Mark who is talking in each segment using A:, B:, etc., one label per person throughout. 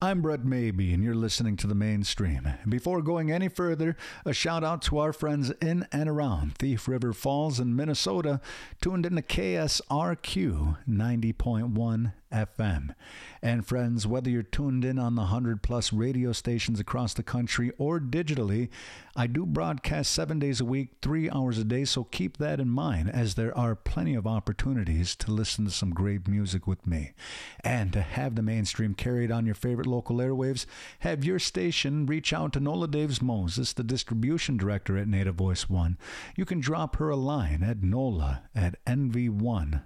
A: I'm Brett Maybe, and you're listening to The Mainstream. Before going any further, a shout out to our friends in and around Thief River Falls in Minnesota, tuned into KSRQ 90.1 FM. And friends, whether you're tuned in on the 100-plus radio stations across the country or digitally, I do broadcast 7 days a week, 3 hours a day, so keep that in mind, as there are plenty of opportunities to listen to some great music with me. And to have The Mainstream carried on your favorite local airwaves, have your station reach out to Nola Daves Moses, the distribution director at Native Voice One. You can drop her a line at nola@nv1.org.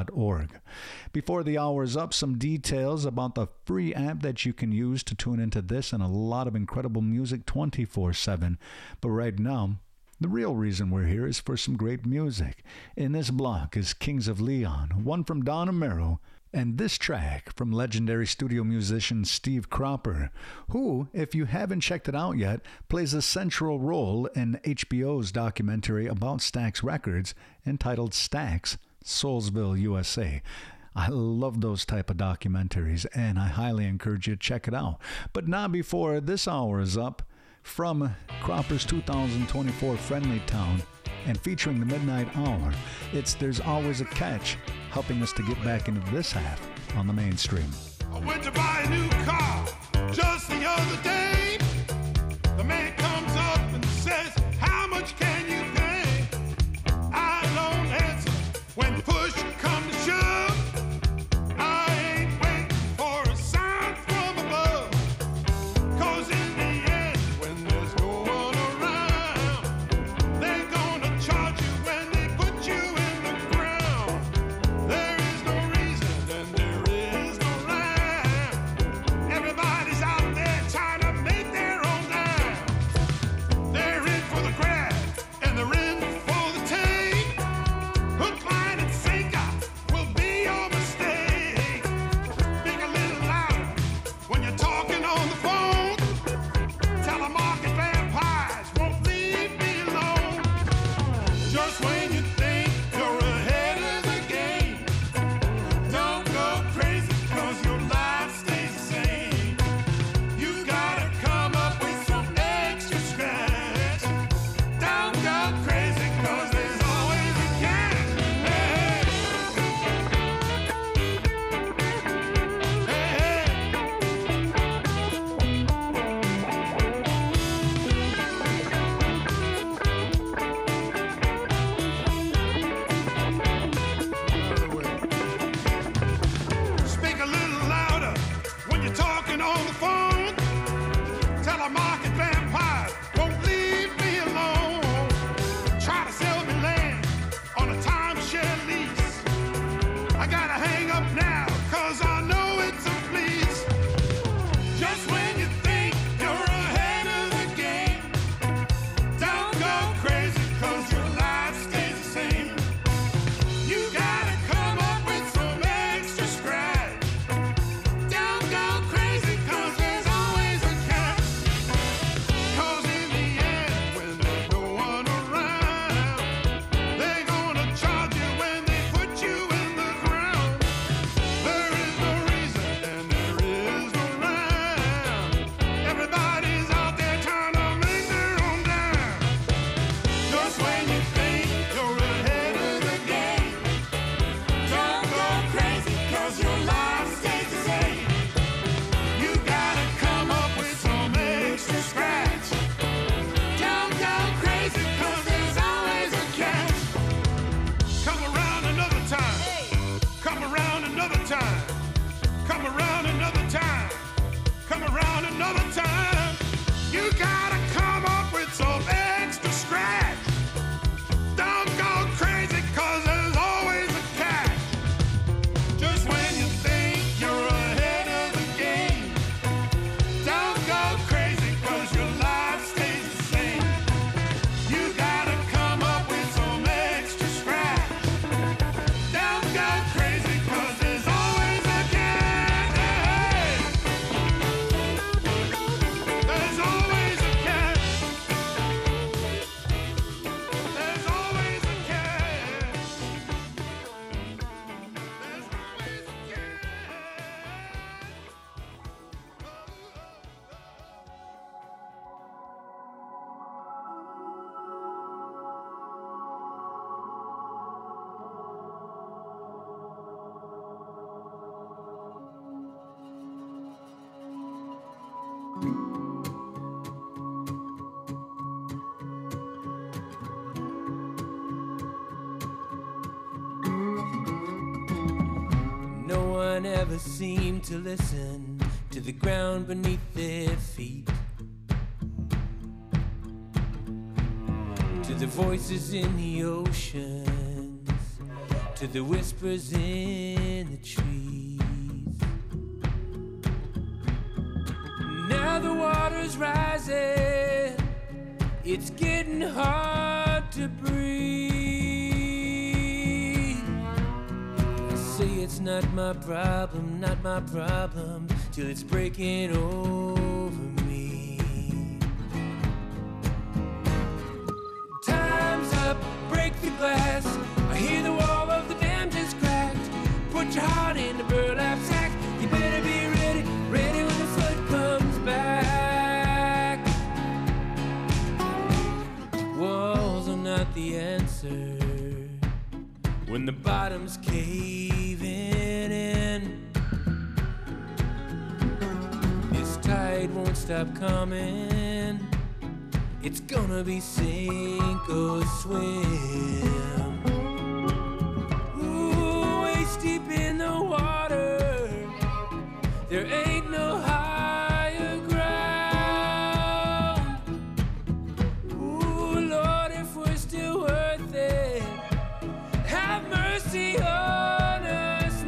A: Before the hour is up, some details about the free app that you can use to tune into this and a lot of incredible music 24/7. But right now, the real reason we're here is for some great music. In this block is Kings of Leon, one from Don Amero, and this track from legendary studio musician Steve Cropper, who, if you haven't checked it out yet, plays a central role in HBO's documentary about Stax Records entitled Stax, Soulsville, USA. I love those type of documentaries, and I highly encourage you to check it out. But not before this hour is up, from Cropper's 2024 Friendly Town, and featuring the Midnight Hour, it's There's Always a Catch, helping us to get back into this half on The Mainstream.
B: I went to buy a new car just the other day. The man comes up and says, "How much can you pay?" I don't answer. When push comes to shove, I ain't waiting for a sign from above. 'Cause in the end, when there's no one around, they're gonna charge you when they put you in the ground. There is no reason and there is no rhyme. Everybody's out there trying to make their own dime. They're in for the grab and they're in for the take. Hook, line, and sinker will be your mistake. Speak a little louder when you're talking on the phone. Telemarket vampires won't leave me alone. Just when you think you're ahead of the game, don't go crazy, 'cause your life stays the same. You gotta come up with some extra scratch. Don't go crazy, 'cause there's always a catch. Hey, hey, hey. Speak a little louder when you're talking on the phone. Telemarket vampires won't leave me alone. Try to sell me land on a timeshare lease. I gotta hang up now, 'cause I know it's a fleece. Just when you think you're ahead of the game, don't go crazy, 'cause your life stays the same. You gotta come up with some extra scratch. Don't go crazy, 'cause there's
C: No one ever seemed to listen to the ground beneath their feet, to the voices in the oceans, to the whispers in the trees. Now the water's rising, it's getting hard to breathe. I say it's not my problem, not my problem, till it's breaking over me. Time's up, break the glass. I hear the wall of the dam just cracked. Put your heart in the burlap sack. You better be ready, ready when the flood comes back. Walls are not the answer when the bottom's caving in. This tide won't stop coming. It's gonna be sink or swim. Ooh, waist deep in the water, there ain't no higher ground. Ooh, Lord, if we're still worth it, have mercy on us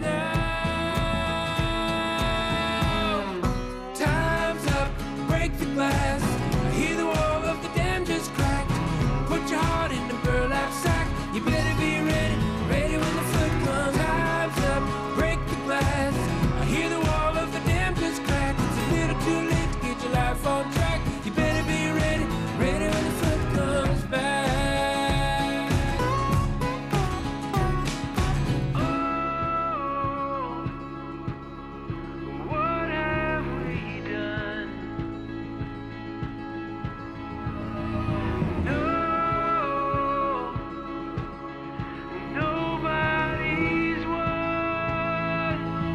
C: now. Time's up, break the glass. I hear the wall of the dam just cracked. Put your heart in the burlap sack. You better be ready, ready when the flood comes. Time's up, break the glass. I hear the wall of the dam just cracked. It's a little too late to get your life on track. You better be ready, ready when the flood comes back. What have we done? No, nobody's won.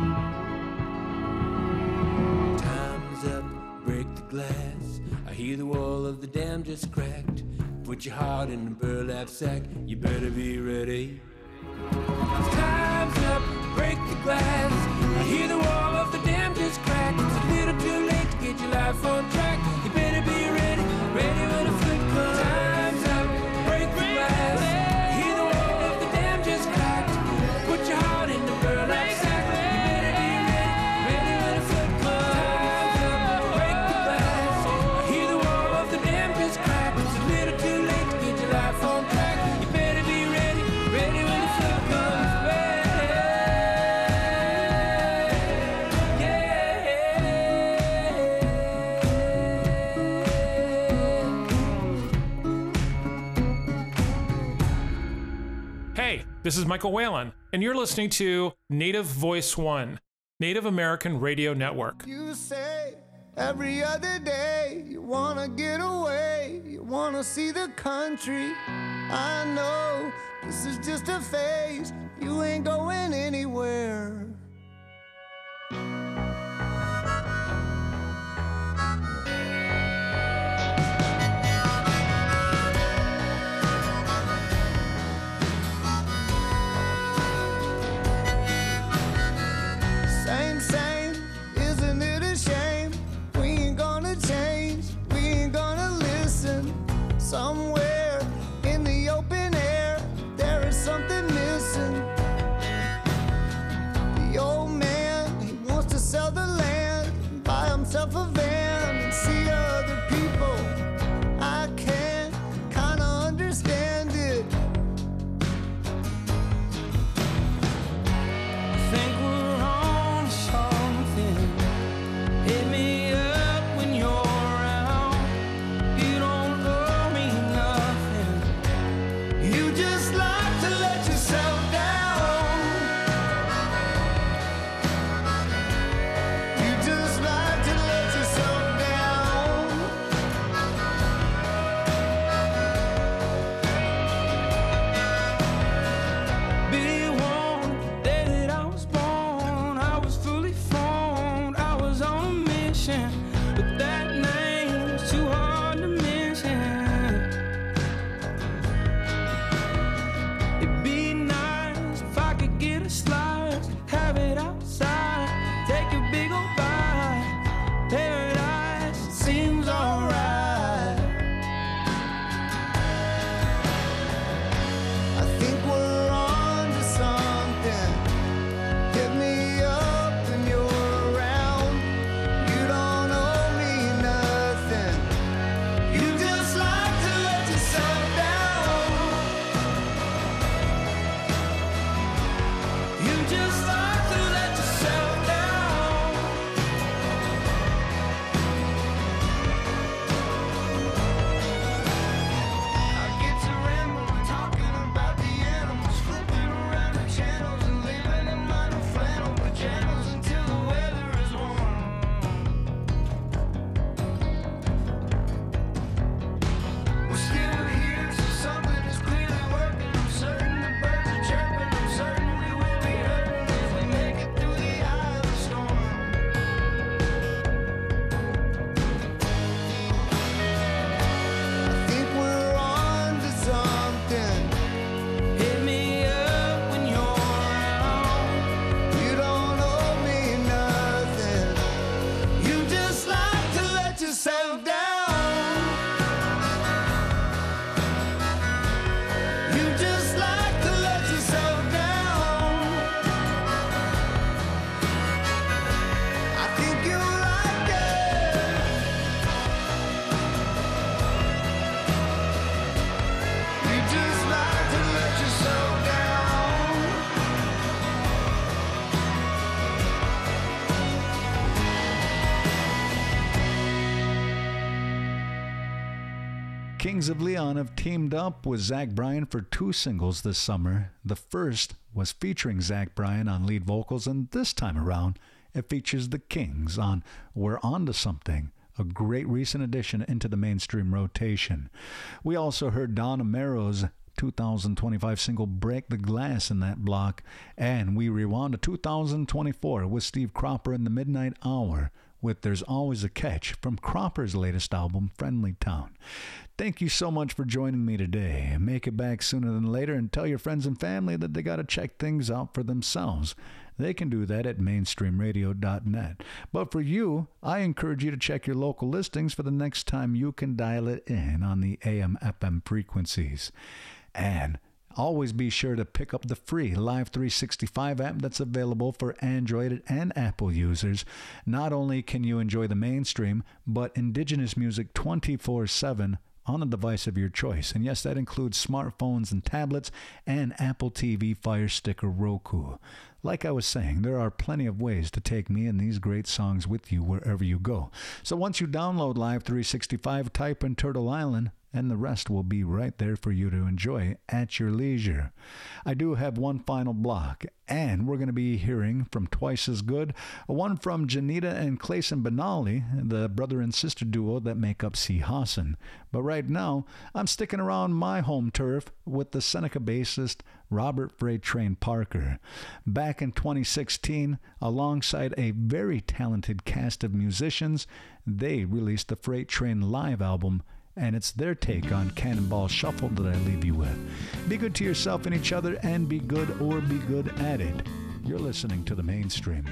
C: Time's up, break the glass. I hear the wall of the dam just cracked. Put your heart in the burlap sack. You better be ready. Time's up, break the glass. I hear the wall of the dam just cracked. It's a little too late to get your life on track. You better be ready, ready when the flood comes. Time's up, break the glass. I hear the wall of the dam just cracked. Put your heart in the burlap sack. You better be ready, ready when the flood comes. Time's up, break the glass. I hear the wall of the dam just cracked. It's a little too late to get your life on track. You better be ready, ready when the flood comes back.
D: Hey, this is Michael Whalen, and you're listening to Native Voice One, Native American Radio Network.
E: You say every other day you wanna get away, you wanna see the country. I know this is just a phase, you ain't going anywhere. Same, same, isn't it a shame? We ain't gonna change, we ain't gonna listen. Somewhere in the open air, there is something missing. The old man, he wants to sell the land, buy himself a van and see other people. I can't kinda understand it. I think we're on something. Hit me up when you're around. You don't owe me nothing. You just like to let yourself down. You just like to let yourself down. Be warned, the day that I was born, I was fully formed. I was on a mission, but that
A: Kings of Leon have teamed up with Zach Bryan for 2 singles this summer. The first was featuring Zach Bryan on lead vocals, and this time around, it features the Kings on We're Onto Something, a great recent addition into the mainstream rotation. We also heard Don Amero's 2025 single Break the Glass in that block, and we rewound to 2024 with Steve Cropper in the Midnight Hour with There's Always a Catch from Cropper's latest album, Friendly Town. Thank you so much for joining me today. Make it back sooner than later and tell your friends and family that they got to check things out for themselves. They can do that at mainstreamradio.net. But for you, I encourage you to check your local listings for the next time you can dial it in on the AM/FM frequencies. And always be sure to pick up the free Live 365 app that's available for Android and Apple users. Not only can you enjoy the mainstream, but indigenous music 24/7 on a device of your choice. And yes, that includes smartphones and tablets and Apple TV, Fire Stick, or Roku. Like I was saying, there are plenty of ways to take me and these great songs with you wherever you go. So once you download Live 365, type in Turtle Island, and the rest will be right there for you to enjoy at your leisure. I do have one final block, and we're going to be hearing from Twice as Good, one from Janita and Clayson Benally, the brother and sister duo that make up C. Hassan. But right now, I'm sticking around my home turf with the Seneca bassist Robert Freight Train Parker. Back in 2016, alongside a very talented cast of musicians, they released the Freight Train live album, and it's their take on Cannonball Shuffle that I leave you with. Be good to yourself and each other, and be good or be good at it. You're listening to The Mainstream.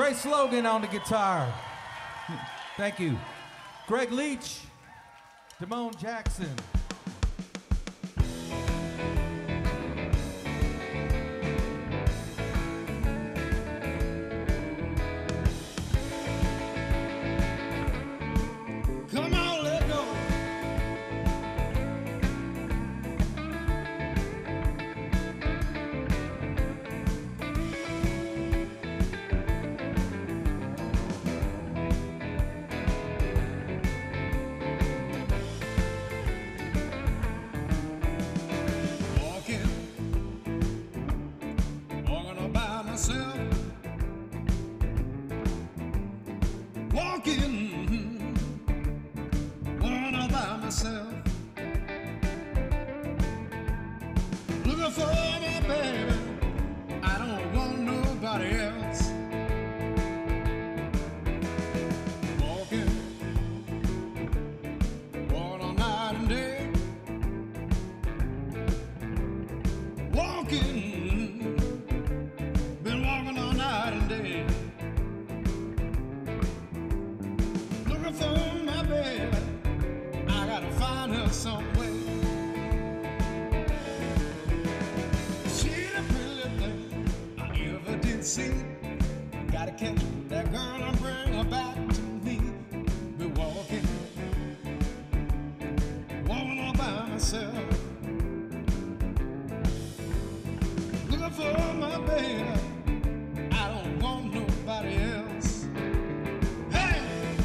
F: Great slogan on the guitar. Thank you. Greg Leach, Damone Jackson.
B: Come on, let go. Walking all by myself. Walking all by myself. Looking for my baby. I don't want nobody else. Walking all night and day. Walking, been walking all night and day. Looking for my baby. I gotta find her some way. She the prettiest thing I ever did see. Gotta catch that girl and bring her back to me. Be walking all by myself. Looking for my baby. I don't want nobody else. Hey!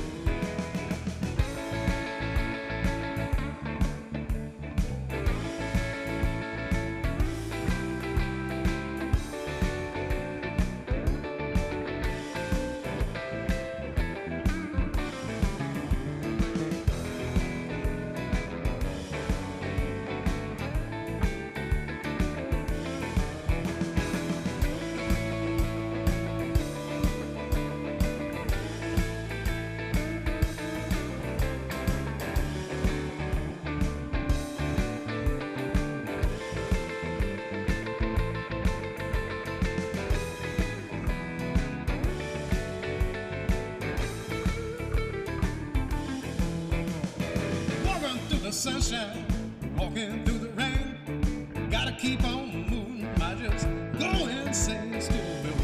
B: Walking through the sunshine, walking through the rain. Gotta keep on moving, might just go insane. Still be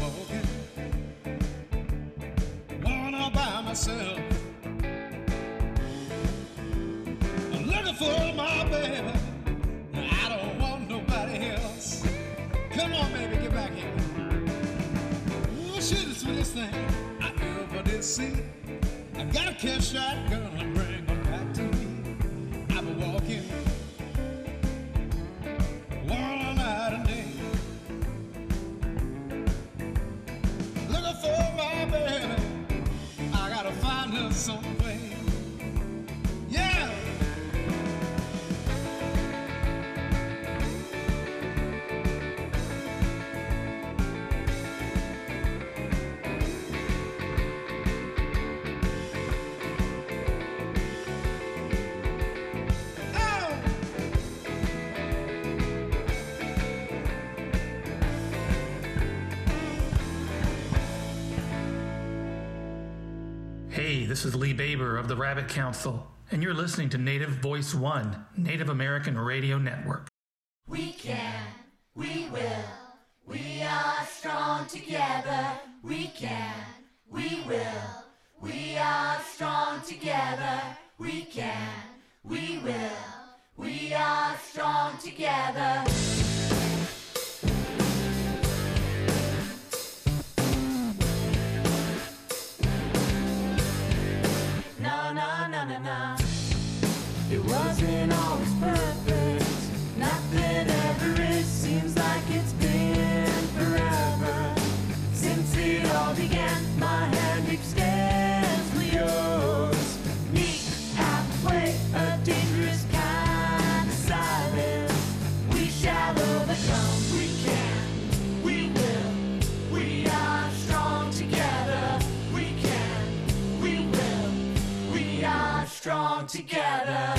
B: walking all by myself. I'm looking for my baby. I don't want nobody else. Come on, baby, get back here. Ooh, she's the sweetest thing I ever did see. I gotta catch that girl and bring her back to me. I've been walking all night and day. Looking for my baby. I gotta find her some way. Yeah!
G: Hey, this is Lee Baber of the Rabbit Council, and you're listening to Native Voice One, Native American Radio Network.
H: We can, we will, we are strong together. We can, we will, we are strong together. We can, we will, we are strong together. No, no, no, no, no. It wasn't always perfect. Nothing ever is. Seems like it's been forever since it all began. My hand extends to yours. Meet halfway, a dangerous kind of silence. We shall overcome. We can, we will. We are strong together. We can, we will. We are strong together.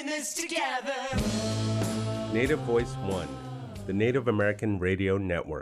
H: this together.
I: Native Voice One, the Native American Radio Network.